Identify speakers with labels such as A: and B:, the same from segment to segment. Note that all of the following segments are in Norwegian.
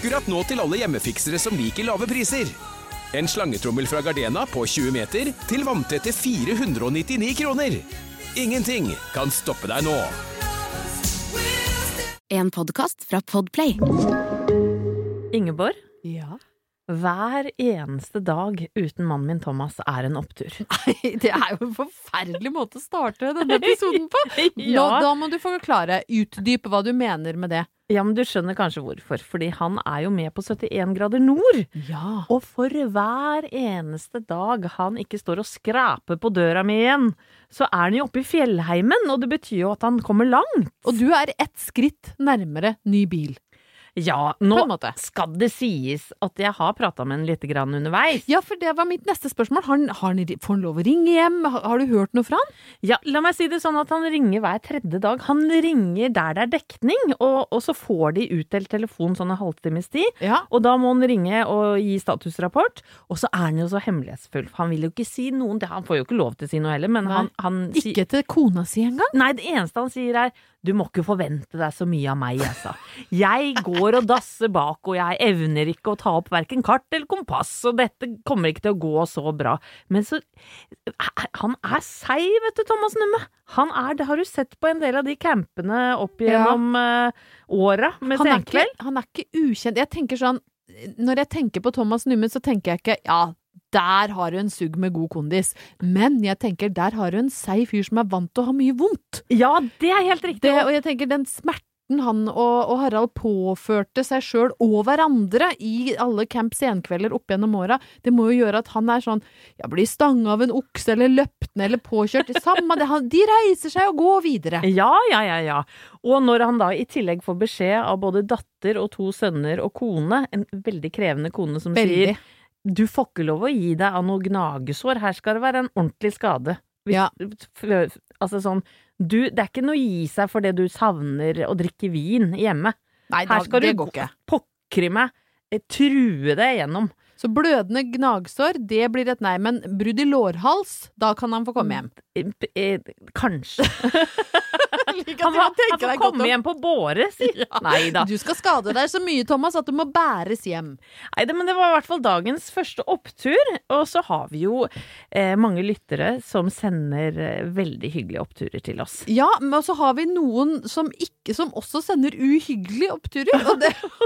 A: Akkurat nå til alle hjemmefiksere som liker lave priser. En slangetrommel fra Gardena på 20 meter til vanntette 499 kroner. Ingenting kan stoppe deg nå.
B: En podcast fra Podplay.
C: Ingeborg,
D: Ja.
C: hver eneste dag uten mannen min Thomas en opptur.
D: Nei, det jo en forferdelig måte å starte denne episoden på.
C: Ja.
D: Da må du forklare, utdype hva du mener med det.
C: Ja, men du skjønner kanskje hvorfor, fordi han jo med på 71 grader nord.
D: Ja.
C: Og for hver eneste dag han ikke står og skraper på døra mi igjen, så han jo oppe i fjellheimen, og det betyr jo at han kommer langt.
D: Og du ett skritt nærmere ny bil.
C: Ja,
D: På
C: nå
D: en måte.
C: skal det sies at jeg har pratet med han litt grann underveis.
D: Ja, for det var mitt neste spørsmål. Får han lov å ringe hjem? Har du hørt noe fra han?
C: Ja, la meg si det sånn at han ringer hver tredje dag. Han ringer der det dekning, og så får de utdelt telefon sånn en halvtimes tid.
D: Ja.
C: Og da må han ringe og gi statusrapport, og så han jo så hemmelighetsfull. For han vil jo ikke si noen, han får jo ikke lov til å si noe heller, men
D: Nei.
C: han
D: Ikke til kona si engang?
C: Nei, det eneste han sier du må ikke forvente deg så mye av meg, altså. Jeg går og dasser bak, og jeg evner ikke å ta opp hverken kart eller kompass, og dette kommer ikke til å gå så bra. Men så, han seig, vet du, Thomas Numme. Det har du sett på en del av de campene opp gjennom åra med senkveld.
D: Han ikke ukjent. Jeg tenker sånn, når jeg tenker på Thomas Numme, så tenker jeg ikke, ja, der har du en sugg med god kondis. Men jeg tenker, der har du en seig fyr som vant til å ha mye vondt.
C: Ja, det helt riktig.
D: Og jeg tenker, den smerten han og Harald påførte seg selv og hverandre i alle camp senkvelder opp gjennom åra, det må jo gjøre at han sånn, blir stanget av en okse eller løpt ned eller påkjørt. Samme det, de reiser seg og går videre.
C: Ja. Og når han da i tillegg får beskjed av både datter og 2 sønner og kone, en veldig krevende kone som sier, du får ikke lov å gi deg av noe gnagesår, her skal det være en ordentlig skade.
D: Ja.
C: Altså sånn, det ikke noe å gi seg for det du savner å drikke vin hjemme.
D: Nei,
C: her skal
D: det
C: du
D: går ikke.
C: pokre meg, true deg gjennom.
D: Så blødende gnagsår, det blir et nei, men brudd i lårhals, da kan han få komme hjem.
C: Kanskje.
D: Han
C: får komme hjem på båre, si.
D: Ja.
C: Neida.
D: Du skal skade deg så mye, Thomas, at du må bæres hjem.
C: Neida, men det var i hvert fall dagens første opptur, og så har vi jo mange lyttere som sender veldig hyggelige oppturer til oss.
D: Ja, men så har vi noen som også sender uhyggelige oppturer, og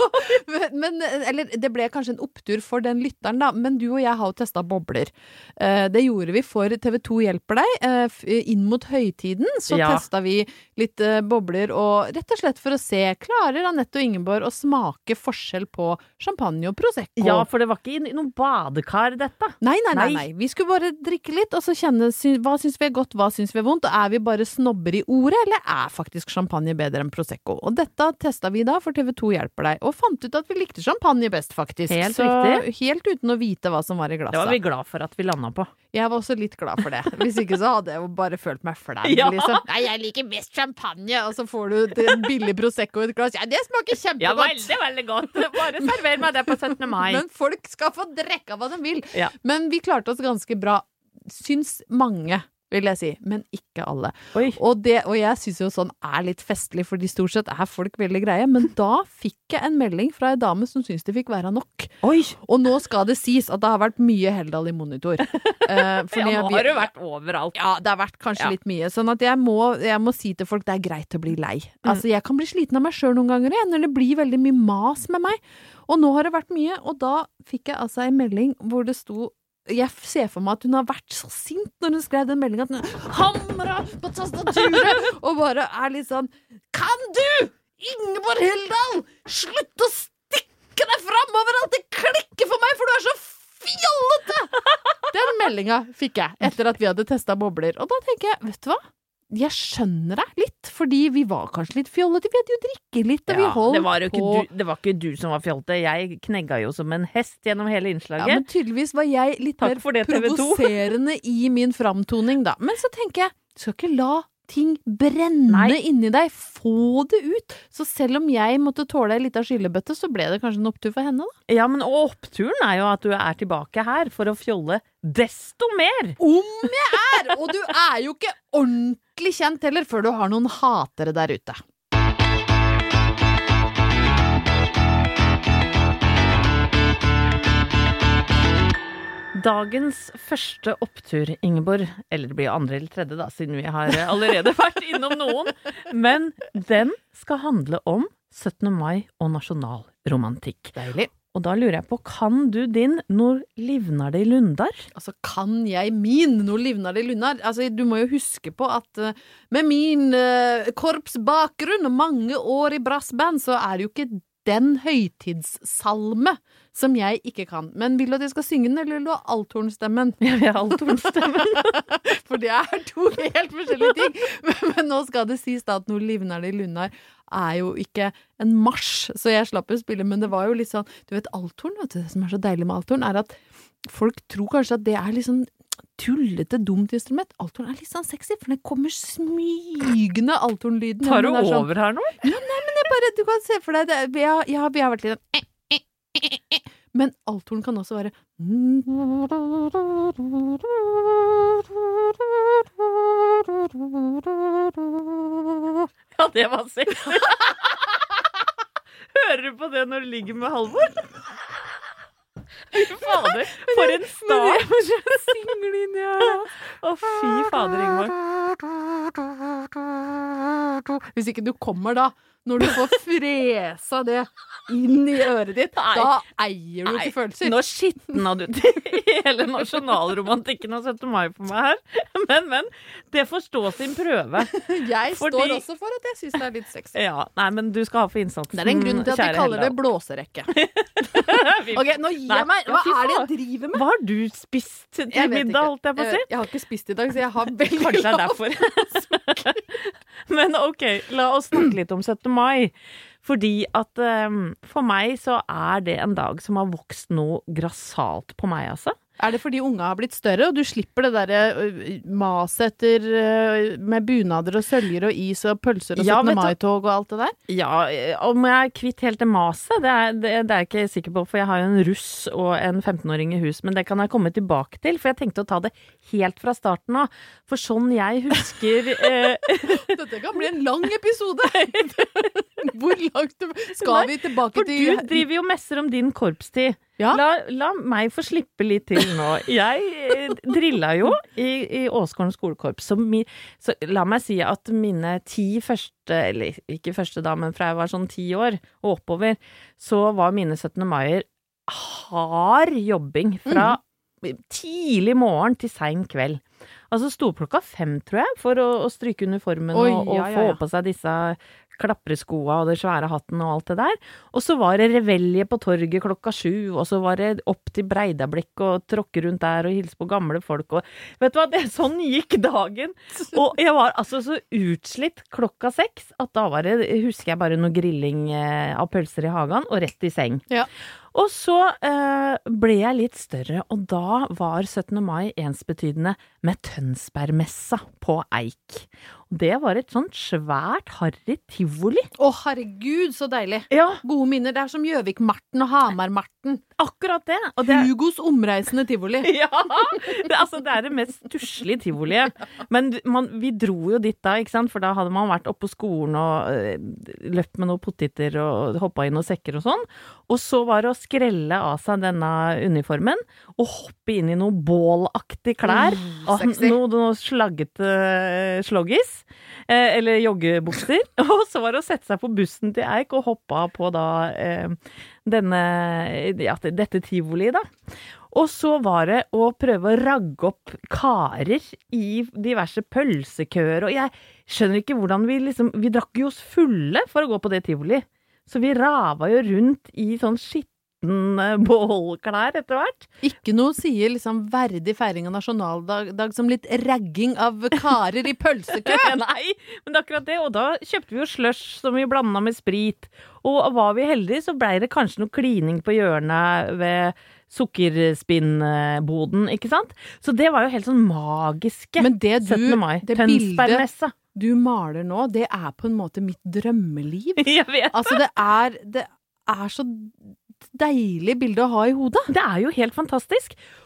D: det ble kanskje en opptur for den lytteren da, men du og jeg har jo testet bobler. Det gjorde vi for TV2 hjelper deg, inn mot høytiden, så testet vi litt bobler, og rett og slett for å se, klarer Anette og Ingeborg å smake forskjell på champagne og prosecco?
C: Ja, for det var ikke i noen badekar dette.
D: Nei. Vi skulle bare drikke litt, og så kjenne hva synes vi godt, hva synes vi vondt, og vi bare snobber i ordet, eller faktisk champagne bedre enn prosecco? Og dette testet vi da for TV2 hjelper deg, og fant ut at vi likte champagne best faktisk.
C: Helt
D: så
C: riktig.
D: Helt uten å vite hva som var i glasset.
C: Det var vi glad for at vi landet på.
D: Jeg var også litt glad for det. Hvis ikke så hadde jeg jo bare følt meg flau, liksom. Nei, jeg liker best champagne, og så får du en billig prosecco i et glass. Ja, det smaker kjempegodt.
C: Ja, veldig godt. Bare server meg det på 17. mai.
D: Men folk skal få drekke hva de vil.
C: Ja.
D: Men vi klarte oss ganske bra. Syns mange, vil jeg si, men ikke alle.
C: Oi.
D: Og jeg synes jo sånn litt festlig, fordi stort sett folk veldig greie, men da fikk jeg en melding fra en dame som synes det fikk være nok.
C: Oi.
D: Og nå skal det sies at det har vært mye Heldal i monitor.
C: Nå har det vært overalt.
D: Ja, det har vært kanskje litt mye, sånn at jeg må si til folk, det greit å bli lei. Altså, jeg kan bli sliten av meg selv noen ganger, når det blir veldig mye mas med meg. Og nå har det vært mye, og da fikk jeg altså en melding hvor det sto, jeg ser for meg at hun har vært så sint når hun skrev den meldingen, at hun hamret på tastaturet, og bare litt sånn, kan du, Ingeborg Heldal, slutt å stikke deg frem overalt, det klikker for meg, for du så fjollete! Den meldingen fikk jeg, etter at vi hadde testet bobler, og da tenker jeg, vet du hva? Jeg skjønner deg litt, fordi vi var kanskje litt fjollete, vi hadde jo drikket litt, og vi holdt på.
C: Det var ikke du som var fjollete, jeg knegget jo som en hest gjennom hele innslaget.
D: Ja, men tydeligvis var jeg litt mer provoserende i min framtoning da. Men så tenker jeg, skal ikke la ting brenne inni deg, få det ut. Så selv om jeg måtte tåle litt av skyllebøtte, så ble det kanskje en opptur for henne da.
C: Ja, men oppturen jo at du tilbake her for å fjolle desto mer.
D: Om jeg og du jo ikke ordentlig kjent heller før du har noen hatere der ute.
C: Dagens første opptur, Ingeborg, eller det blir andre eller tredje da, siden vi har allerede vært innom noen, men den skal handle om 17. mai og nasjonalromantikk.
D: Deilig.
C: Og da lurer jeg på, kan du din Når livnar det i Lundar?
D: Altså, kan jeg min Når livnar det i Lundar? Altså, du må jo huske på at med min korpsbakgrunn og mange år i brassband, så det jo ikke den høytidssalme som jeg ikke kan. Men vil du at jeg skal synge den, eller vil du ha althornstemmen?
C: Ja, vi har althornstemmen.
D: For det to helt forskjellige ting. Men nå skal det sies da at Når livnar det i Lundar jo ikke en marsj, så jeg slapp å spille, men det var jo litt sånn, du vet, althorn, vet du, det som så deilig med althorn, at folk tror kanskje at det litt sånn tullete, dumt instrument. Althorn litt sånn sexy, for det kommer smygende althornlyden.
C: Tar du over her nå?
D: Ja, nei, men jeg bare, du kan se for deg, vi har vært litt sånn, men althorn kan også være
C: Ja, det var sexy. Hører du på det når du ligger med Halvor? Fader, for en start.
D: Synger inn i her, da.
C: Å, fy fader, Ingvar.
D: Hvis ikke du kommer da, når du får fresa det inn i øret ditt, da eier du ikke følelser.
C: Nå skitna du til hele nasjonalromantikken og 17. mai på meg her. Men, det får stå sin prøve.
D: Jeg står også for at jeg synes det litt sexy.
C: Ja, nei, men du skal ha for innsatsen.
D: Det en grunn til at vi kaller det blåserekke. Ok, nå gir jeg meg. Hva det jeg driver med?
C: Hva har du spist til middag, holdt jeg på å si?
D: Jeg har ikke spist i dag, så jeg har veldig
C: Kanskje det derfor. Men ok, la oss snakke litt om 17. mai. Fordi at for meg så det en dag som har vokst noe grassat på meg, altså.
D: Det fordi unga har blitt større, og du slipper det der maset etter med bunader og søljer og is og pølser og 17. mai-tog og alt det der?
C: Ja, om jeg kvitt helt det maset, det jeg ikke sikker på, for jeg har jo en russ og en 15-åring i hus, men det kan jeg komme tilbake til, for jeg tenkte å ta det helt fra starten av. For sånn jeg husker
D: Dette kan bli en lang episode! Hvor langt skal vi tilbake til?
C: For du driver jo messer om din korpstid. Ja? La meg få slippe litt til nå. Jeg drillet jo i Åsgården skolekorps, så la meg si at mine 10 første, eller ikke første da, men fra jeg var sånn 10 år og oppover, så var mine 17. maier hard jobbing fra tidlig morgen til sen kveld. Altså sto klokka 5, tror jeg, for å stryke uniformen og få på seg disse klappreskoa og det svære hatten og alt det der. Og så var det revelje på torget klokka 7, og så var det opp til Breidablikk og tråkke rundt der og hilse på gamle folk. Og vet du hva, sånn gikk dagen. Og jeg var altså så utslitt klokka 6 at da var det, husker jeg bare noe grilling av pølser i hagen og rett i seng. Ja. Og så ble jeg litt større, og da var 17. mai ensbetydende med Tønsbergmessa på Eik. Og det var et sånt svært harry tivoli.
D: Å, herregud, så deilig.
C: Ja.
D: Gode minner. Det som Gjøvik-Marten og Hamar-Marten.
C: Akkurat det. Og
D: Hugos omreisende tivoli.
C: Ja, det det mest stusslige tivoliet. Men vi dro jo dit da, ikke sant? For da hadde man vært oppe på skolen og løpt med noen poteter og hoppet i noen sekker og sånn. Og så var det å skrelle av seg denne uniformen og hoppe inn i noe bålaktig klær. Og noe slaggete sloggis. Eller joggebukser. Og så var det å sette seg på bussen til Eik og hoppe på da dette tivoli da. Og så var det å prøve å ragge opp karer i diverse pølsekøer, og jeg skjønner ikke hvordan vi drakk jo oss fulle for å gå på det tivoli. Så vi rava jo rundt i sånn bålklær etter hvert.
D: Ikke noe sier verdig feiring av nasjonaldag som litt ragging av karer i pølsekø.
C: Nei, men det akkurat det. Og da kjøpte vi jo slush som vi blandet med sprit. Og var vi heldige, så ble det kanskje noe klining på hjørnet ved sukkerspinnboden, ikke sant? Så det var jo helt sånn magiske.
D: Men det
C: 17. mai, Tønsbergmessa.
D: Du maler nå, det på en måte mitt drømmeliv.
C: Jeg vet det.
D: Altså det så deilig bilde å ha i hodet.
C: Det jo helt fantastisk.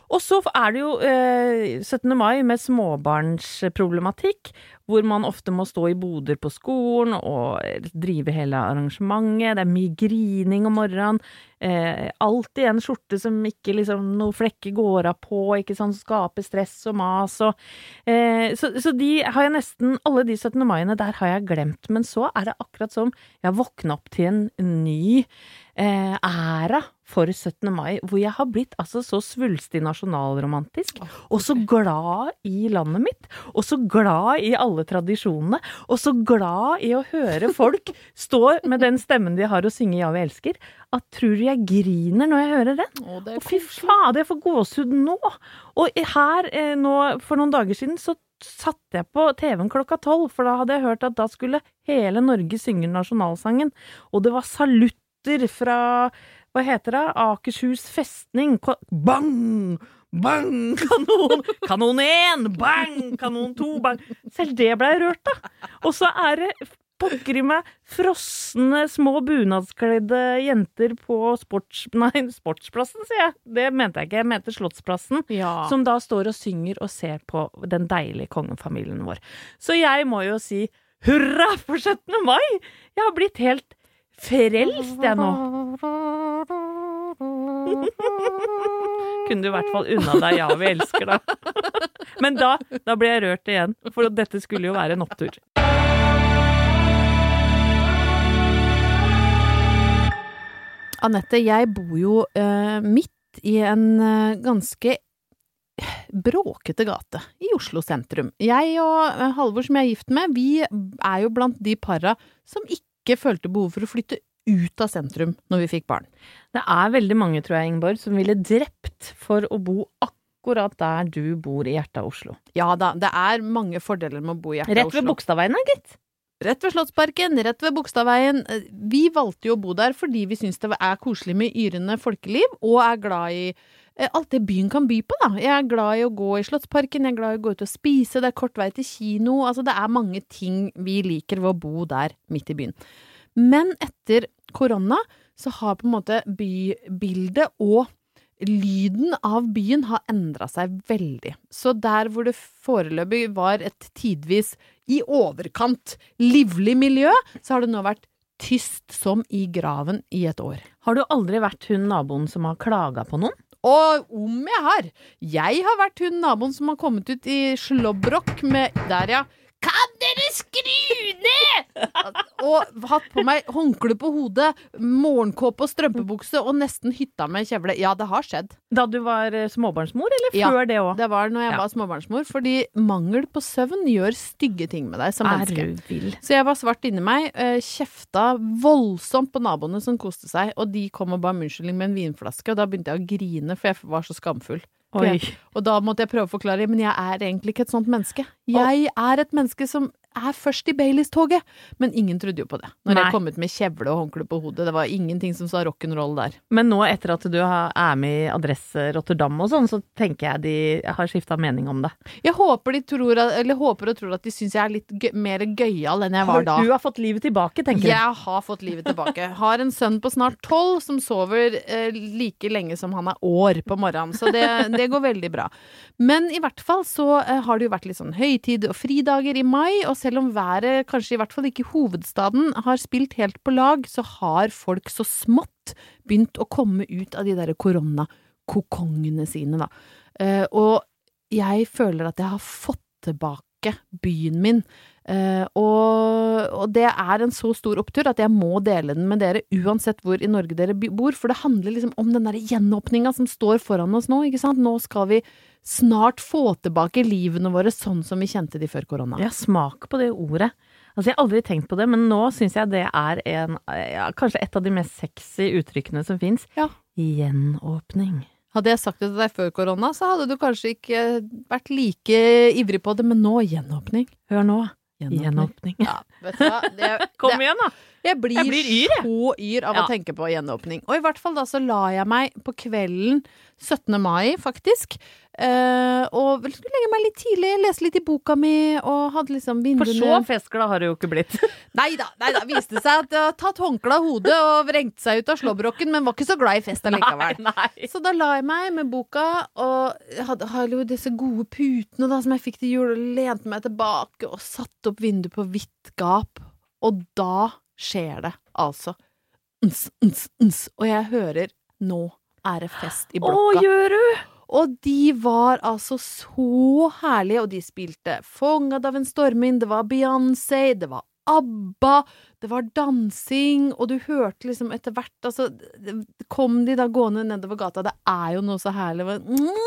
C: Og så det jo 17. mai med småbarnsproblematikk, hvor man ofte må stå i boder på skolen og drive hele arrangementet. Det mye grining om morgenen. Alltid en skjorte som ikke liksom noe flekker går av på, ikke sant, skaper stress og mas. Så de har jeg nesten, alle de 17. maiene der har jeg glemt. Men så det akkurat som jeg våkner opp til en ny æra for 17. mai, hvor jeg har blitt altså så svulstig nasjonalromantisk, og så glad i landet mitt, og så glad i alle tradisjonene, og så glad i å høre folk stå med den stemmen de har og synge Ja, vi elsker, at tror jeg griner når jeg hører den. Og fy faen, jeg får gåsehud nå. Og her, nå, for noen dager siden, så satte jeg på TV-en 12:00, for da hadde jeg hørt at da skulle hele Norge synge nasjonalsangen, og det var salutter fra, hva heter det, Akershus festning, bang, bang, kanon, kanon 1, bang, kanon 2, bang, selv det ble jeg rørt da, og så det pokker i meg frosne små bunadskledde jenter på sportsplassen, sier jeg. Det mente jeg ikke, jeg mente Slottsplassen, som da står og synger og ser på den deilige kongefamilien vår. Så jeg må jo si, hurra for 17. mai! Jeg har blitt helt frelst jeg nå. Kunne du i hvert fall unna deg Ja, vi elsker da. Men da ble jeg rørt igjen, for dette skulle jo være en opptur.
D: Annette, jeg bor jo midt i en ganske bråkete gate i Oslo sentrum. Jeg og Halvor som jeg gift med, vi jo blant de para som ikke følte behov for å flytte ut av sentrum når vi fikk barn.
C: Det veldig mange, tror jeg, Ingeborg, som ville drept for å bo akkurat der du bor i hjertet av Oslo.
D: Ja da, det mange fordeler med å bo i hjertet av Oslo.
C: Rett ved Bogstadveien, gitt.
D: Rett ved Slottsparken, rett ved Bogstadveien. Vi valgte jo å bo der fordi vi synes det koselig med yrende folkeliv, og glad i alt det byen kan by på da. Jeg glad i å gå i Slottsparken, jeg glad i å gå ut og spise, det kort vei til kino, altså det mange ting vi liker ved å bo der midt i byen. Men etter korona så har på en måte bybildet og lyden av byen har endret seg veldig. Så der hvor det foreløpig var et tidvis i overkant livlig miljø, så har det nå vært tyst som i graven i et år.
C: Har du aldri vært hun naboen som har klaget på noen?
D: Og om jeg har. Jeg har vært hun naboen som har kommet ut i slåbrok med der, ja. Kan dere skru ned? Og hatt på meg håndkle på hodet, morgenkåpe og strømpebukse og nesten hytta med kjevle. Ja, det har skjedd.
C: Da du var småbarnsmor, eller før det også?
D: Ja, det var når jeg var småbarnsmor, fordi mangel på søvn gjør stygge ting med deg som menneske. Så jeg var svart inni meg, kjefta voldsomt på naboene som koste seg, og de kom og ba om unnskyldning med en vinflaske, og da begynte jeg å grine, for jeg var så skamfull. Og da måtte jeg prøve å forklare, men jeg egentlig ikke et sånt menneske. Jeg et menneske som først i Baileys-toget, men ingen trodde jo på det. Når jeg kom ut med kjevle og håndkle på hodet, det var ingenting som sa rock'n'roll der.
C: Men nå etter at du med i Adresse Rotterdam og sånn, så tenker jeg de har skiftet mening om det.
D: Jeg håper og tror at de synes jeg litt mer gøyal enn jeg var da.
C: Du har fått livet tilbake, tenker jeg.
D: Jeg har fått livet tilbake. Har en sønn på snart 12 som sover like lenge som han år på morgenen, så det går veldig bra. Men i hvert fall så har det jo vært litt sånn høytid og fridager i mai, og selv om været, kanskje i hvert fall ikke i hovedstaden, har spilt helt på lag, så har folk så smått begynt å komme ut av de der koronakokongene sine da. Og jeg føler at jeg har fått tilbake byen min, og det en så stor opptur at jeg må dele den med dere uansett hvor i Norge dere bor, for det handler liksom om den der gjenåpningen som står foran oss nå, ikke sant? Nå skal vi snart få tilbake livene våre sånn som vi kjente de før korona.
C: Jeg smaker på det ordet. Altså, jeg har aldri tenkt på det, men nå synes jeg det kanskje et av de mest sexy uttrykkene som finnes. Ja. Gjenåpning.
D: Hadde jeg sagt det til deg før korona, så hadde du kanskje ikke vært like ivrig på det, men nå gjenåpning.
C: Hør nå. Gjenåpning.
D: Ja, vet du hva?
C: Kom igjen da!
D: Jeg blir
C: yr, jeg.
D: så yr av å tenke på gjenåpning. Og i hvert fall da så la jeg meg på kvelden 17. mai, faktisk. Og skulle legge meg litt tidlig, lese litt i boka mi, og hadde liksom vinduene...
C: For så festglad har det jo ikke blitt.
D: Neida, viste seg at jeg hadde tatt håndkle av hodet og vrengt seg ut av slåbroken, men var ikke så glad i fest allikevel.
C: Nei.
D: Så da la jeg meg med boka, og hadde jo disse gode putene da, som jeg fikk til jul, og lente meg tilbake og satt opp vinduet på vidt gap. Og da skjer det, altså. Og jeg hører, nå er det fest i blokka.
C: Gjør du?
D: Og de var altså så herlige, og de spilte Fångad av en stormvind, det var Beyoncé, det var ABBA, det var dansing, og du hørte liksom etter hvert, altså, kom de da gående nedover gata, det er jo noe så herlig,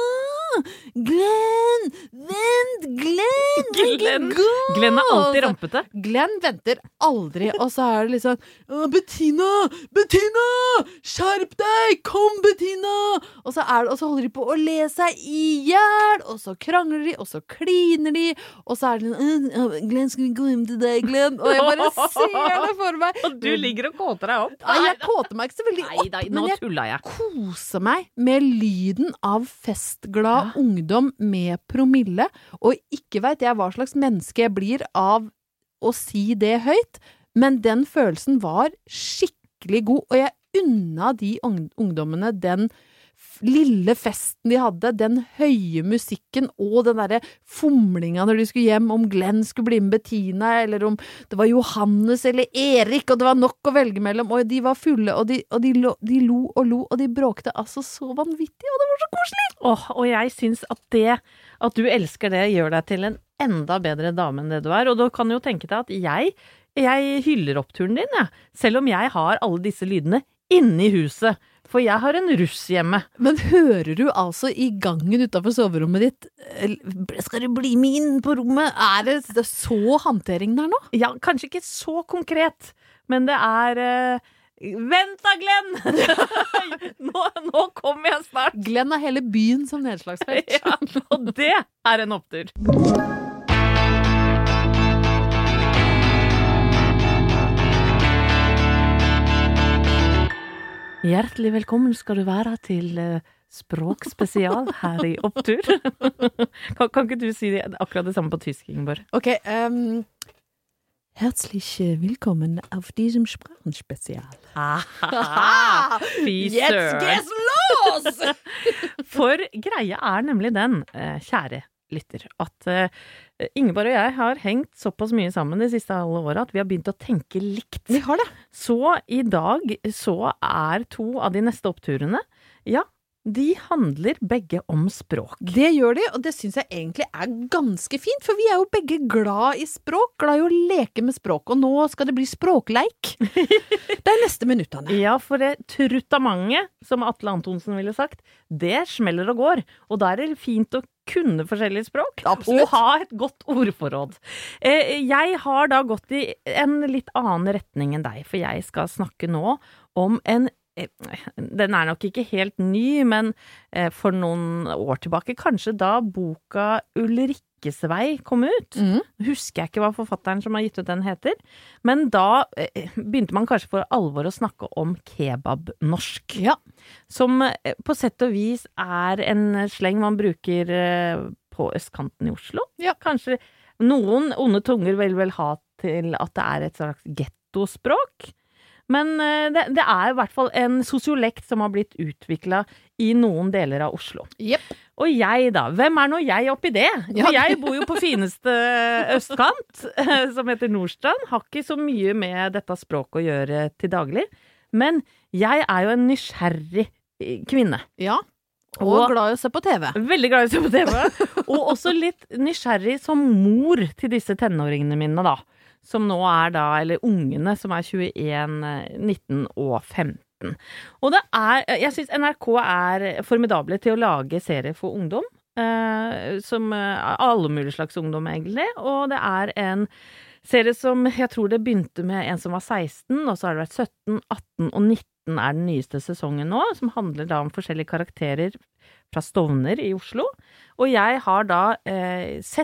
D: Glenn, vent, Glenn
C: Glenn er alltid rampete.
D: Glenn venter aldri, og så er det liksom Bettina, skjerp deg, kom Bettina, og så holder de på å le seg ihjel, og så krangler de, og så kliner de, og så er det Glenn, skal vi gå hjem til deg, Glenn? Og jeg bare ser det for meg.
C: Og du ligger og kåter deg opp.
D: Nei, jeg kåter meg ikke så veldig opp, men jeg koser meg med lyden av festglad ungdom med promille, og ikke vet jeg hva slags menneske jeg blir av å si det høyt, men den følelsen var skikkelig god, og jeg unna de ungdommene den lille festen de hadde, den høye musikken og den der fomlinga når de skulle hjem, om Glenn skulle bli med Bettina, eller om det var Johannes eller Erik, og det var nok å velge mellom, og de var fulle, og de lo og lo, og de bråkte altså så vanvittig, og det var så koselig!
C: Og jeg synes at du elsker det, gjør deg til en enda bedre dame enn det du er, og da kan du jo tenke deg at jeg hyller oppturen din, ja. Selv om jeg har alle disse lydene inne i huset, for jeg har en russ hjemme. Men hører du altså i gangen utenfor soverommet ditt, skal du bli med inn på rommet? Er det så hantering der nå? Ja, kanskje ikke så konkret, men det er... Vent da, Glenn! nå kommer jeg snart. Glenn har hele byen som nedslagsfelt. Ja, og det er en opptur. Hjertelig velkommen skal du være til språkspesial her i Opptur. Kan ikke du si akkurat det samme på tysk, Ingeborg? Ok, herzlich willkommen auf diesem Sprachenspezial. Fy søren! Jetzt geht's los! For greia er nemlig den, kjære lytter, at Ingeborg og jeg har hengt såpass mye sammen de siste halve året at vi har begynt å tenke likt. Vi har det. Så i dag så er 2 av de neste oppturene, ja, de handler begge om språk. Det gjør de, og det synes jeg egentlig er ganske fint, for vi er jo begge glad i språk, glad i å leke med språk, og nå skal det bli språkleik. Det er neste minuttene. Ja, for det truttamanget, som Atle Antonsen ville sagt, det smeller og går, og da er det fint å kunne forskjellige språk, absolutt, og ha et godt ordforråd. Jeg har da gått i en litt annen retning enn deg, for jeg skal snakke nå om den er nok ikke helt ny, men for noen år tilbake, kanskje da boka Ulrikkesvei kom ut. Husker jeg ikke hva forfatteren som har gitt ut den heter, men da begynte man kanskje for alvor å snakke om kebabnorsk. Ja. Som på sett og vis er en sleng man bruker på østkanten i Oslo. Ja. Kanskje noen onde tunger vil vel ha til at det er et slags gettospråk. Men det er i hvert fall en sosiolekt som har blitt utviklet i noen deler av Oslo. Yep. Og jeg da, hvem er nå jeg oppi det? Ja. Jeg bor jo på fineste østkant, som heter Nordstrand, har ikke så mye med dette språket å gjøre til daglig. Men jeg er jo en nysgjerrig kvinne. Ja, og glad i å se på TV. Veldig glad i å se på TV. Og også litt nysgjerrig som mor til disse tenåringene mine da. Som nå er da, eller ungene som er 21, 19 og 15. Og det jeg synes NRK er formidable til å lage serier for ungdom, som alle mulige slags ungdom egentlig, og det er en serie som jeg tror det begynte med en som var 16, og så har det vært 17, 18 og 19 er den nyeste sesongen nå, som handler da om forskjellige karakterer fra Stovner i Oslo, og jeg har da sett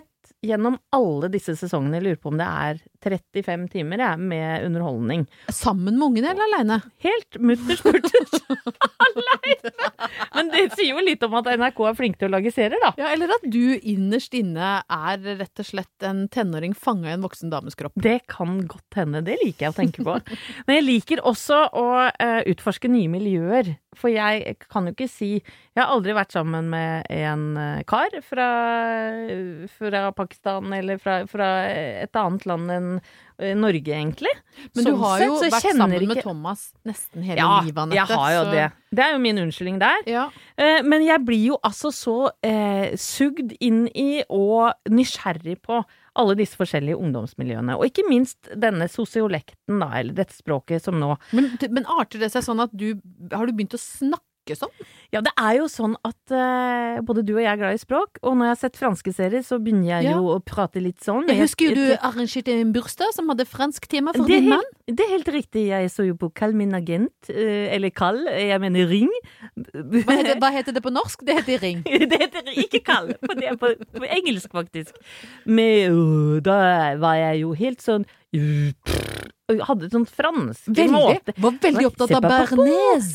C: gjennom alle disse sesongene. Jeg lurer på om det 35 timer med underholdning.
D: Sammen med ungene eller alene?
C: Helt mutters mutters alene. Men det sier jo litt om at NRK flink til å lage serier, da.
D: Ja, eller at du innerst inne rett og slett en tenåring fanget i en voksen dames kropp.
C: Det kan godt hende, det liker jeg å tenke på. Men jeg liker også å utforske nye miljøer. For jeg kan jo ikke si Jeg har aldri vært sammen med en kar fra Pakistan eller fra et annet land enn Norge, egentlig.
D: Men du har jo vært sammen med Thomas nesten hele livet, Anette.
C: Ja, jeg har jo det. Det jo min unnskyldning der.
D: Ja.
C: Men jeg blir jo altså så sugd inn i og nysgjerrig på alle disse forskjellige ungdomsmiljøene. Og ikke minst denne sosiolekten, da, eller dette språket som nå.
D: Men arter det seg sånn at har du begynt å snakke sånn?
C: Ja, det jo sånn at både du og jeg glad i språk, og når jeg har sett franske serier, så begynner jeg jo å prate litt sånn.
D: Jeg husker jo du arrangerte en bursdag som hadde fransk tema for din mann.
C: Det helt riktig. Jeg så jo på Kall min agent, eller Kall, jeg mener Ring.
D: Hva heter det på norsk? Det heter Ring.
C: Det heter ikke Kall, for det på engelsk faktisk. Men da var jeg jo helt sånn hadde et sånt fransk måte.
D: Var veldig opptatt av Bernays.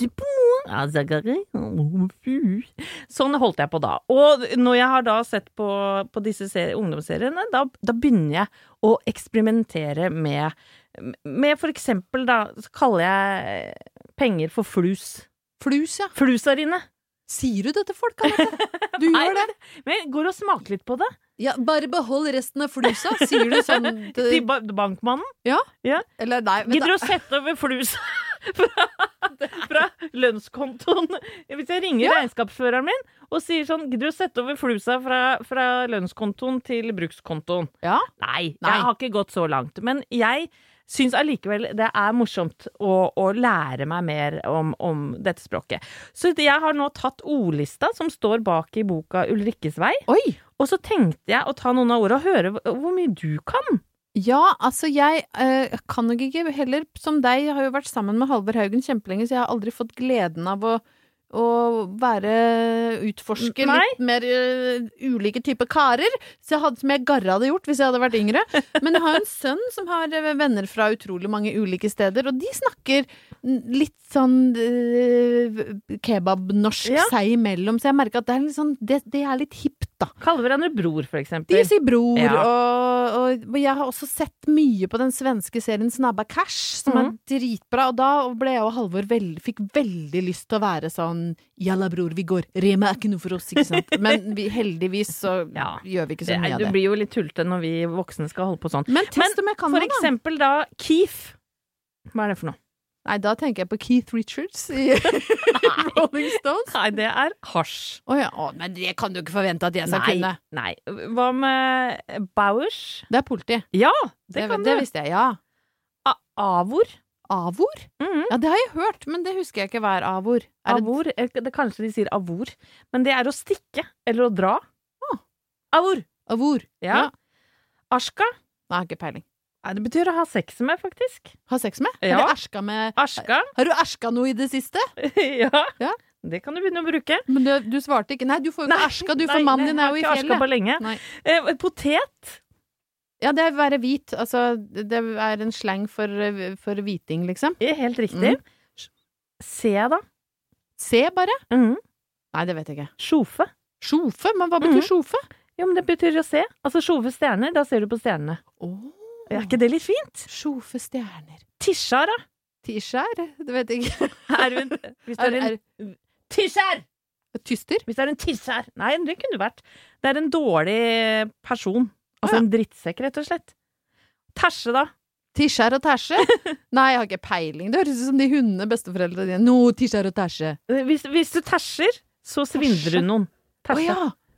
C: Sånn holdt jeg på da. Og når jeg har da sett på disse ungdomsseriene, da begynner jeg å eksperimentere med for eksempel da, så kaller jeg penger for flus.
D: Flus, ja.
C: Flusarine.
D: Sier du det til folk, Anette? Du gjør det.
C: Men jeg går og smaker litt på det.
D: Ja, bare behold resten av flusa, sier du sånn
C: til bankmannen?
D: Ja.
C: Eller nei. Gidder du å sette over flusa fra lønnskontoen? Hvis jeg ringer regnskapsføreren min og sier sånn, gidder du å sette over flusa fra lønnskontoen til brukskontoen?
D: Ja.
C: Nei, jeg har ikke gått så langt. Men jeg syns allikevel det morsomt å lære meg mer om dette språket. Så jeg har nå tatt ordlista som står bak i boka Ulrikkes vei.
D: Oi!
C: Og så tenkte jeg å ta noen av ordene og høre hvor mye du kan.
D: Ja, altså jeg kan nok ikke heller, som deg, jeg har jo vært sammen med Halvor Haugen kjempelenge, så jeg har aldri fått gleden av å utforske litt mer ulike typer karer, så som jeg garra hadde gjort hvis jeg hadde vært yngre. Men jeg har en sønn som har venner fra utrolig mange ulike steder, og de snakker litt sånn kebab-norsk seg imellom, så jeg merker at det litt sånn, det litt hipt da.
C: Kaller hverandre bror, for eksempel.
D: De sier bror, og jeg har også sett mye på den svenske serien Snabba Cash, som dritbra, og da ble jeg og Halvor fikk veldig lyst til å være sånn, jalla bror, vi går, Rema ikke noe for oss, ikke sant? Men heldigvis så gjør vi ikke så mye av det.
C: Du blir jo litt tulte når vi voksne skal holde på sånn.
D: Men for
C: eksempel da, Keith. Hva det for noe?
D: Nei, da tenker jeg på Keith Richards i Rolling Stones.
C: Nei, det hasj.
D: Men det kan du ikke forvente at jeg skal kunne.
C: Nei, hva med Bowers?
D: Det politi.
C: Ja, det kan du.
D: Det visste jeg, ja.
C: Avor?
D: Avor? Ja, det har jeg hørt, men det husker jeg ikke hva avor.
C: Avor, kanskje de sier avor, men det å stikke, eller å dra. Avor.
D: Avor.
C: Ja. Aska?
D: Nei, ikke peiling.
C: Nei, det betyr å ha sex med, faktisk.
D: Ha sex med?
C: Ja.
D: Har du erska med?
C: Aska?
D: Har du erska noe i det siste?
C: Ja. Det kan du begynne å bruke.
D: Men du svarte ikke. Nei, du får jo ikke erska, du, for mannen din jo i fjellet. Nei, jeg har ikke erska
C: på lenge. Potet?
D: Ja, det være hvit. Altså, det en slang for hviting, liksom.
C: Helt riktig. Se, da?
D: Se, bare? Nei, det vet jeg ikke.
C: Sjofe?
D: Sjofe? Men hva betyr sjofe?
C: Jo, men det betyr å se. Altså, sjofe stjerner, da ser du på stjernene. Ikke det litt fint?
D: Sjofe stjerner.
C: Tisjar, da?
D: Tisjar? Det vet jeg ikke.
C: Hvis det en tisjar!
D: Tyster?
C: Hvis det en tisjar. Nei, det kunne det vært. Det en dårlig person. Altså en drittsekk, rett og slett. Tæsje, da?
D: Tisjar og tæsje? Nei, jeg har ikke peiling. Det høres ut som de hundene besteforeldre dine. Tisjar og tæsje.
C: Hvis du tæsjer, så svindler du noen. Tæsje.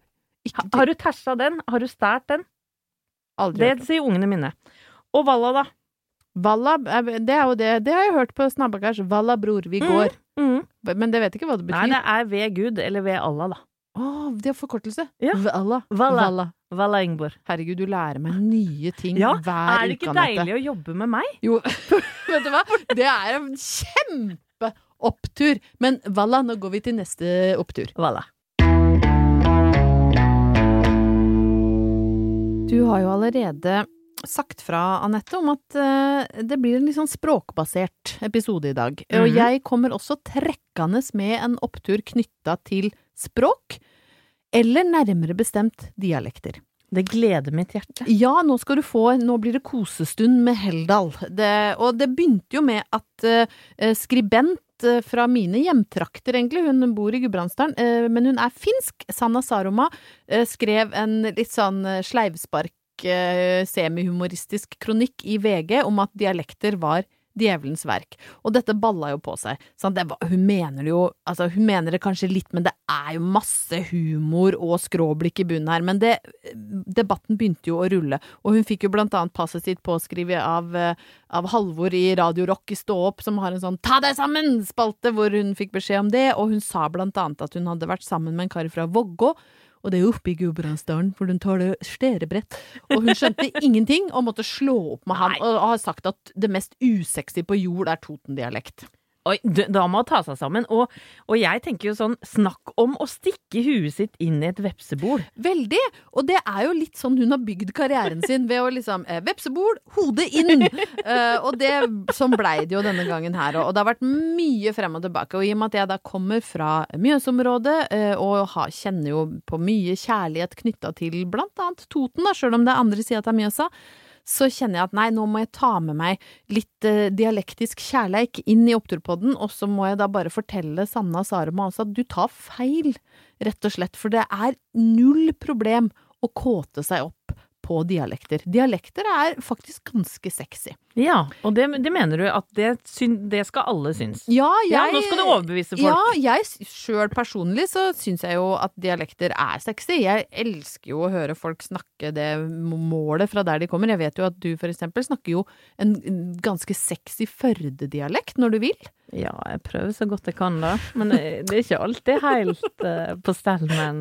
C: Har du tæsja den? Har du stært den?
D: Aldri.
C: Det sier ungene mine. Og Valla, da?
D: Valla, det jo det. Det har jeg hørt på Snabbakars. Valla, bror, vi går. Men det vet ikke hva det betyr.
C: Nei, det ved Gud, eller ved Allah, da.
D: Det forkortelse.
C: Ja.
D: Valla.
C: Valla Ingeborg.
D: Herregud, du lærer meg nye ting hver uke.
C: Det ikke deilig å jobbe med meg?
D: Jo, vet du hva? Det en kjempeopptur. Men Valla, nå går vi til neste opptur.
C: Valla.
D: Du har jo allerede sagt fra, Annette, om at det blir en litt sånn språkbasert episode i dag. Og jeg kommer også trekkende med en opptur knyttet til språk, eller nærmere bestemt dialekter.
C: Det gleder mitt hjerte.
D: Ja, nå blir det kosestund med Heldal. Og det begynte jo med at skribent fra mine hjemtrakter egentlig, hun bor i Gudbrandsdalen, men hun finsk, Sanna Saroma, skrev en litt sånn sleivspark, semihumoristisk kronikk i VG om at dialekter var djevelens verk. Og dette balla jo på seg. Sånn, hun mener det kanskje litt, men det jo masse humor og skråblikk i bunnen her. Men debatten begynte jo å rulle. Og hun fikk jo blant annet passet sitt påskrevet av Halvor i Radio Rock i Stå opp, som har en sånn «Ta deg sammen!-spalte», hvor hun fikk beskjed om det. Og hun sa blant annet at hun hadde vært sammen med en kar fra Vågå, og det oppe i Gudbrandsdalen, for hun tar det sterebrett. Og hun skjønte ingenting, og måtte slå opp med han, og har sagt at det mest usexy på jord Toten-dialekt.
C: Oi, da må hun ta seg sammen. Og jeg tenker jo sånn, snakk om å stikke huet sitt inn i et vepsebol.
D: Veldig, og det jo litt sånn hun har bygd karrieren sin, ved å liksom, vepsebol, hodet inn. Og sånn blei det jo denne gangen her, og det har vært mye frem og tilbake. Og i og med at jeg da kommer fra Mjøsområdet, og kjenner jo på mye kjærlighet knyttet til blant annet Toten, da, selv om det andre siden av Mjøsa, så kjenner jeg at nei, nå må jeg ta med meg litt dialektisk kjærleik inn i oppturpodden, og så må jeg da bare fortelle Sanna Saroma også at du tar feil, rett og slett, for det null problem å kåte seg opp på dialekter. Dialekter faktisk ganske sexy.
C: Ja, og det mener du at det skal alle synes.
D: Ja,
C: nå skal du overbevise folk.
D: Ja, jeg selv personlig så synes jeg jo at dialekter sexy. Jeg elsker jo å høre folk snakke det målet fra der de kommer. Jeg vet jo at du for eksempel snakker jo en ganske sexy Førde-dialekt når du vil.
C: Ja, jeg prøver så godt jeg kan da, men det ikke alltid helt på stell, men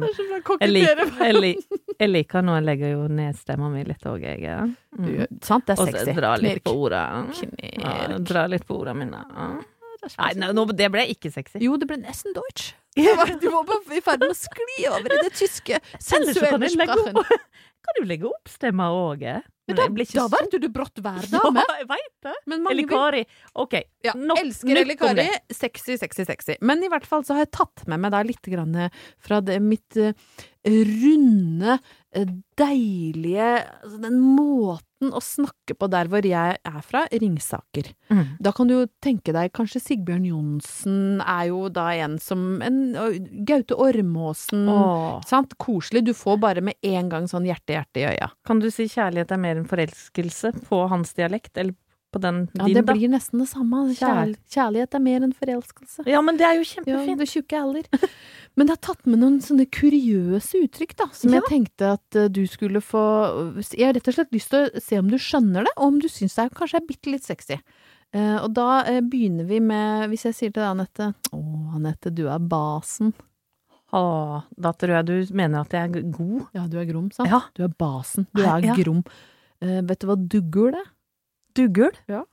C: jeg liker når jeg legger jo ned stemmen min litt også, jeg.
D: Sant, det sexy.
C: Og så drar litt på ordet. Drar litt på ordene mine. Nei, det ble ikke sexy.
D: Jo, det ble nesten deutsch. Du var i ferd med å skli over i det tyske sensuelle sprachen.
C: Kan du legge opp stemmer også?
D: Da vet du brått hver dame.
C: Ja, jeg vet det.
D: Eller
C: Kari. Ok,
D: ja, elsker eller Kari. Sexy. Men i hvert fall så har jeg tatt med meg da litt grann fra mitt runde, deilige, den måten å snakke på der hvor jeg fra, Ringsaker. Da kan du jo tenke deg, kanskje Sigbjørn Johnsen jo da Gaute Ormåsen, sant? Koselig, du får bare med en gang sånn hjerte i øya.
C: Kan du si kjærlighet mer en forelskelse på hans dialekt, eller på den din da?
D: Ja, det blir nesten det samme. Kjærlighet mer enn forelskelse.
C: Ja, men det jo kjempefint.
D: Ja, det tjukke alder. Men jeg har tatt med noen sånne kuriøse uttrykk da, som jeg tenkte at du skulle få. Jeg har rett og slett lyst til å se om du skjønner det, og om du synes det kanskje bitte litt sexy. Og da begynner vi med, hvis jeg sier til deg, Annette, Annette, du basen.
C: Da tror jeg du mener at jeg god.
D: Ja, du grom, sant?
C: Ja.
D: Du basen, du grom. Vet du hva duggul
C: Duggul?
D: Ja.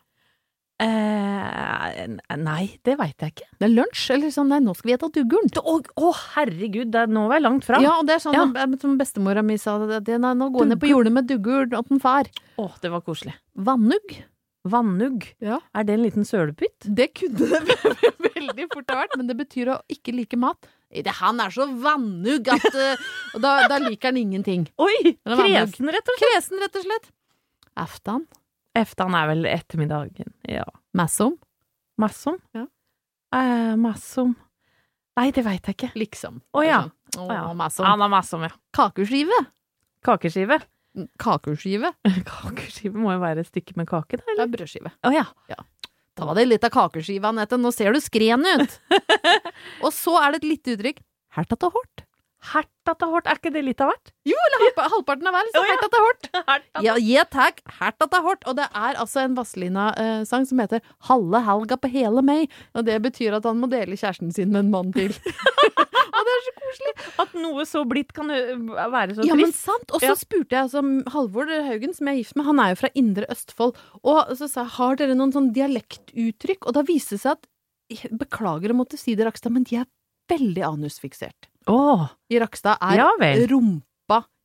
C: Nei, det vet jeg ikke.
D: Det lunsj, eller sånn, nei, nå skal vi ta duggulen.
C: Herregud, nå var jeg langt fra.
D: Ja, og det sånn, som bestemora mi sa, nå går jeg ned på jordet med duggul og den far.
C: Det var koselig.
D: Vannugg.
C: Ja. Det en liten sølepytt?
D: Det kunne det veldig fort ha vært, men det betyr å ikke like mat. Han så vannugg at og da liker han ingenting.
C: Oi, kresen rett og slett.
D: Aftan
C: vel ettermiddagen, ja.
D: Massom?
C: Ja. Massom. Nei, det vet jeg ikke.
D: Liksom.
C: Ja.
D: Massom.
C: Han massom, ja.
D: Kakeskive?
C: Kakeskive må jo være et stykke med kake, da, eller?
D: Det brødskive.
C: Ja.
D: Ta deg litt av kakeskiva, Annette, nå ser du skren ut. Og så det et lite uttrykk. Hertat og hårt.
C: Hertat og hårt, ikke det litt av hvert?
D: Jo, eller halvparten av hver, så hertat og hårt. Ja, takk, hertat og hårt. Og det altså en Vazelina-sang som heter Halve helga på hele meg. Og det betyr at han må dele kjæresten sin med en mann til. Og det så koselig.
C: At noe så blitt kan være så trist.
D: Ja, men sant. Og så spurte jeg altså Halvor Haugen, som jeg gift med, han jo fra Indre Østfold. Og så sa jeg, har dere noen sånn dialektuttrykk? Og da viste det seg at, beklager å måtte si det, Rakstad, men de veldig anusfiksert. I Rakstad rumpa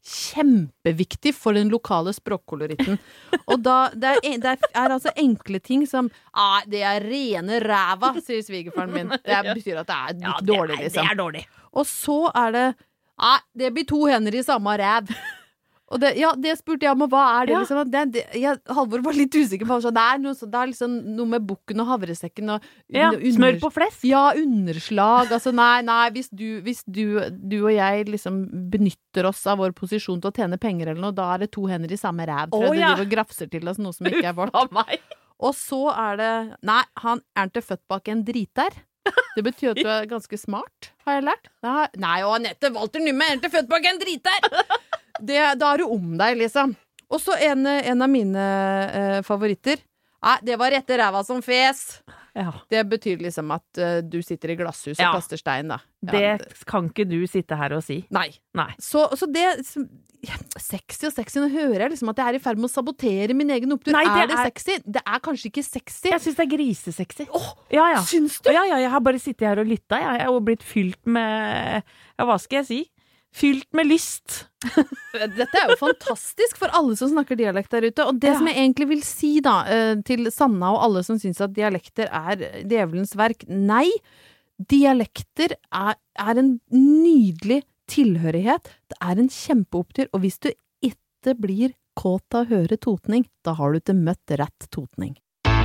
D: kjempeviktig for den lokale språkkoloritten. Og da, det er altså enkle ting som, det er rene ræva, sier svigerfaren min. Det betyr at det er litt dårlig, liksom.
C: Det er dårlig.
D: Og så er det, det blir 2 hender i samme ræv. Og det spurte jeg om, og hva er det liksom? Halvor var litt usikker på, det er liksom noe med bukken og havresekken og
C: smør på flesk.
D: Ja, underslag. Altså nei, hvis du og jeg liksom benytter oss av vår posisjon til å tjene penger eller noe, da er det 2 hender i samme ræv. For det driver og grafser til oss noe som ikke er vårt. Og så er det, han er ikke født bak en driter. Det betyr at du er ganske smart, har jeg lært. Nei, og Anette Walter Numme er ikke født bak en driter! Da er du om deg, liksom. Og så en av mine favoritter. Det var rette ræva som fes. Ja. Det betyr liksom at du sitter i glasshus og kaster stein, da.
C: Det kan ikke du sitte her og si.
D: Nei. Så det sexy, nå hører jeg liksom at jeg er i ferd med å sabotere min egen opptur. Nei, er det sexy? Det er kanskje ikke sexy.
C: Jeg synes det er grisesexy.
D: Syns du?
C: Ja, jeg har bare sittet her og lyttet. Jeg har blitt fylt med, hva skal jeg si? Fylt med lyst.
D: Dette er jo fantastisk for alle som snakker dialekt der ute. Og det som jeg egentlig vil si da, til Sanna og alle som synes at dialekter er djevelens verk. Nei, dialekter er en nydelig tilhørighet. Det er en kjempeopptur. Og hvis du ikke blir kåt av å høre totning, da har du ikke møtt rett totning.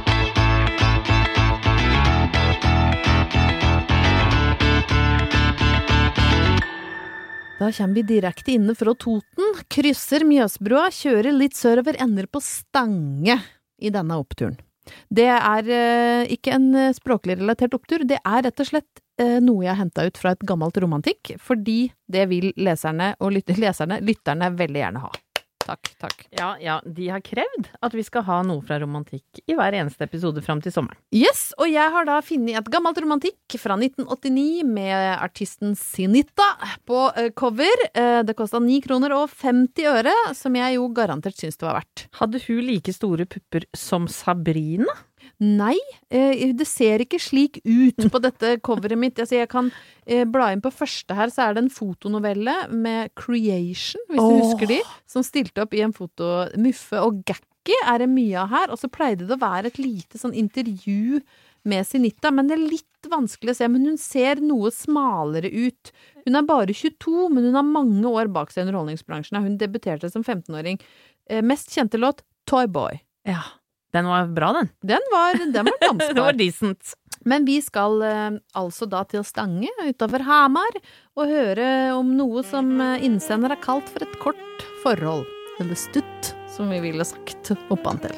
D: Da kommer vi direkte inne fra Toten, krysser Mjøsbrua, kjører litt sørover, ender på Stange i denne oppturen. Det er ikke en språklig relatert opptur, det er rett og slett noe jeg har hentet ut fra et gammelt romantikk, fordi det vil lytterne veldig gjerne ha. Takk.
C: Ja, de har krevd at vi skal ha noe fra romantikk i hver eneste episode frem til sommeren.
D: Yes, og jeg har da funnet et gammelt romantikk fra 1989 med artisten Sinita på cover. Det kostet 9 kroner og 50 øre, som jeg jo garantert synes det var verdt.
C: Hadde hun like store pupper som Sabrina?
D: Nei, det ser ikke slik ut på dette coveret mitt. Altså, jeg kan bla inn på første her, så er det en fotonovelle med Creation, hvis du husker de, som stilte opp i en foto. Muffe og Gakki er det mye av her, og så pleide det å være et lite sånn intervju med Sinita, men det er litt vanskelig å se, men hun ser noe smalere ut. Hun er bare 22, men hun har mange år bak seg i underholdningsbransjen. Hun debuterte som 15-åring. Mest kjente låt, Toyboy.
C: Ja. Den var bra, den.
D: Den var dansbar.
C: Det var decent.
D: Men vi skal altså da til Stange utover Hamar og høre om noe som innsender har kalt for et kort forhold. Eller stutt, som vi ville sagt oppantil.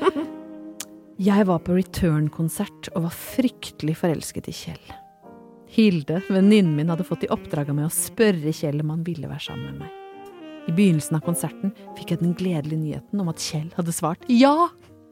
D: Jeg var på Return-konsert og var fryktelig forelsket i Kjell. Hilde, venninnen min, hadde fått i oppdraget med å spørre Kjell om han ville være sammen med meg. I begynnelsen av konserten fikk jeg den gledelige nyheten om at Kjell hadde svart ja!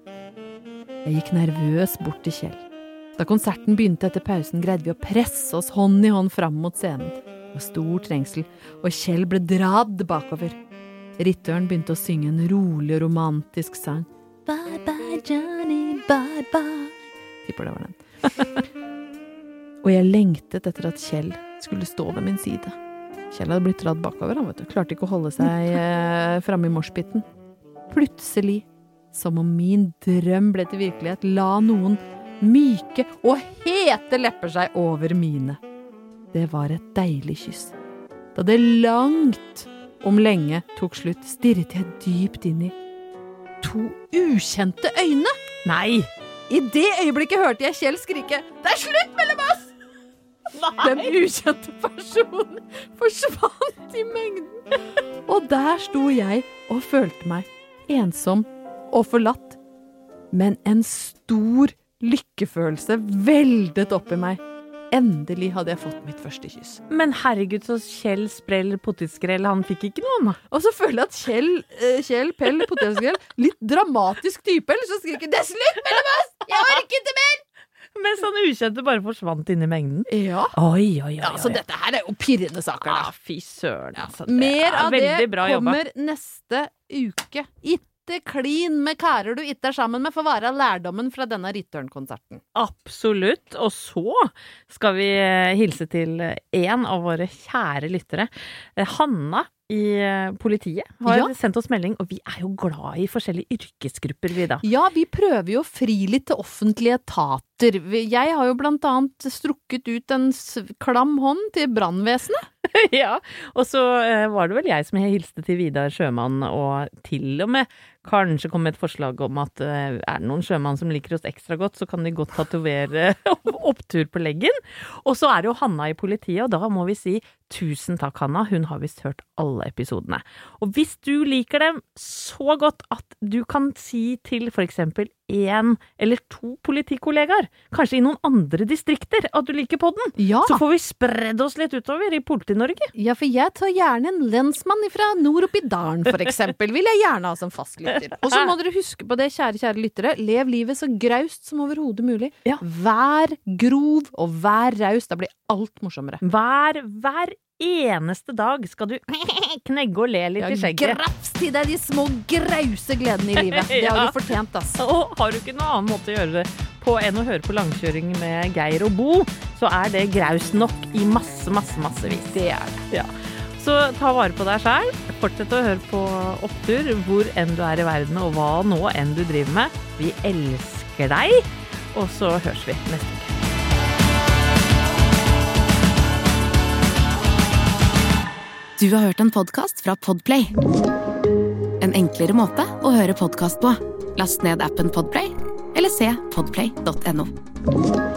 D: Jeg gikk nervøs bort til Kjell. Da konserten begynte etter pausen, greide vi å presse oss hånd i hånd fram mot scenen. Det var stor trengsel, og Kjell ble dradd bakover. Rytteren begynte å synge en rolig og romantisk sang. Bye bye Johnny, bye bye. Tipper det var den. Og jeg lengtet etter at Kjell skulle stå ved min side. Kjell hadde blitt dradd bakover, han vet du. Klarte ikke å holde seg fremme i morsbiten. Plutselig, som om min drøm ble til virkelighet, la noen myke og hete lepper seg over mine. Det var et deilig kyss. Da det langt om lenge tok slutt, stirret jeg dypt inn i 2 ukjente øyne.
C: Nei!
D: I det øyeblikket hørte jeg Kjell skrike, det er slutt mellom oss! Nei. Den ukjente personen forsvant i mengden. Og der sto jeg og følte meg ensom og forlatt, men en stor lykkefølelse veldet opp i meg. Endelig hadde jeg fått mitt første kyss.
C: Men herregud, så Kjell Sprell Potetskrell, han fikk ikke noe annet.
D: Og så føler jeg at Kjell Pell Potetskrell, litt dramatisk type, eller så skriker det er slutt mellom oss! Jeg orker ikke mer!
C: Mens han ukjente bare forsvant inn i mengden.
D: Ja.
C: Oi.
D: Ja, så dette her er jo pirrende saker da.
C: Fy søren. Altså,
D: mer av det
C: kommer
D: neste uke. alltid klin med karer du ikke sammen med, for å være lærdommen fra denne Return-konserten.
C: Absolutt. Og så skal vi hilse til en av våre kjære lyttere. Hanna i politiet har sendt oss melding, og vi jo glad i forskjellige yrkesgrupper, vi da.
D: Ja, vi prøver jo å fri litt til offentlige etater. Jeg har jo blant annet strukket ut en klam hånd til brannvesenet.
C: Ja, og så var det vel jeg som hilste til Vidar Sjømann, og til og med kanskje kom med et forslag om at det noen sjømann som liker oss ekstra godt, så kan de godt tatovere opptur på leggen. Og så det jo Hanna i politiet, og da må vi si tusen takk, Hanna. Hun har vist hørt alle episodene. Og hvis du liker dem så godt at du kan si til for eksempel 1 eller 2 politikollegaer, kanskje i noen andre distrikter, at du liker podden, så får vi spredd oss litt utover i Politi-Norge.
D: Ja, for jeg tar gjerne en lensmann fra nord opp i dalen, for eksempel. Vil jeg gjerne ha som fastlytter. Og så må dere huske på det, kjære lyttere. Lev livet så graust som overhodet mulig. Ja. Vær grov og vær raus. Da blir alt morsommere.
C: Hver eneste dag skal du knegge og le litt i skjegget.
D: Grafs til deg de små grause gledene i livet. Det har du fortjent, ass.
C: Og har du ikke noen annen måte å gjøre det på enn å høre på langkjøring med Geir og Bo, så det graus nok i massevis. Det det. Ja. Så ta vare på deg selv. Fortsett å høre på Opptur, hvor enn du i verden, og hva nå enn du driver med. Vi elsker deg, og så høres vi neste uke.
B: Du har hørt en podcast fra Podplay. En enklere måte å høre podcast på. Last ned appen Podplay, eller se podplay.no.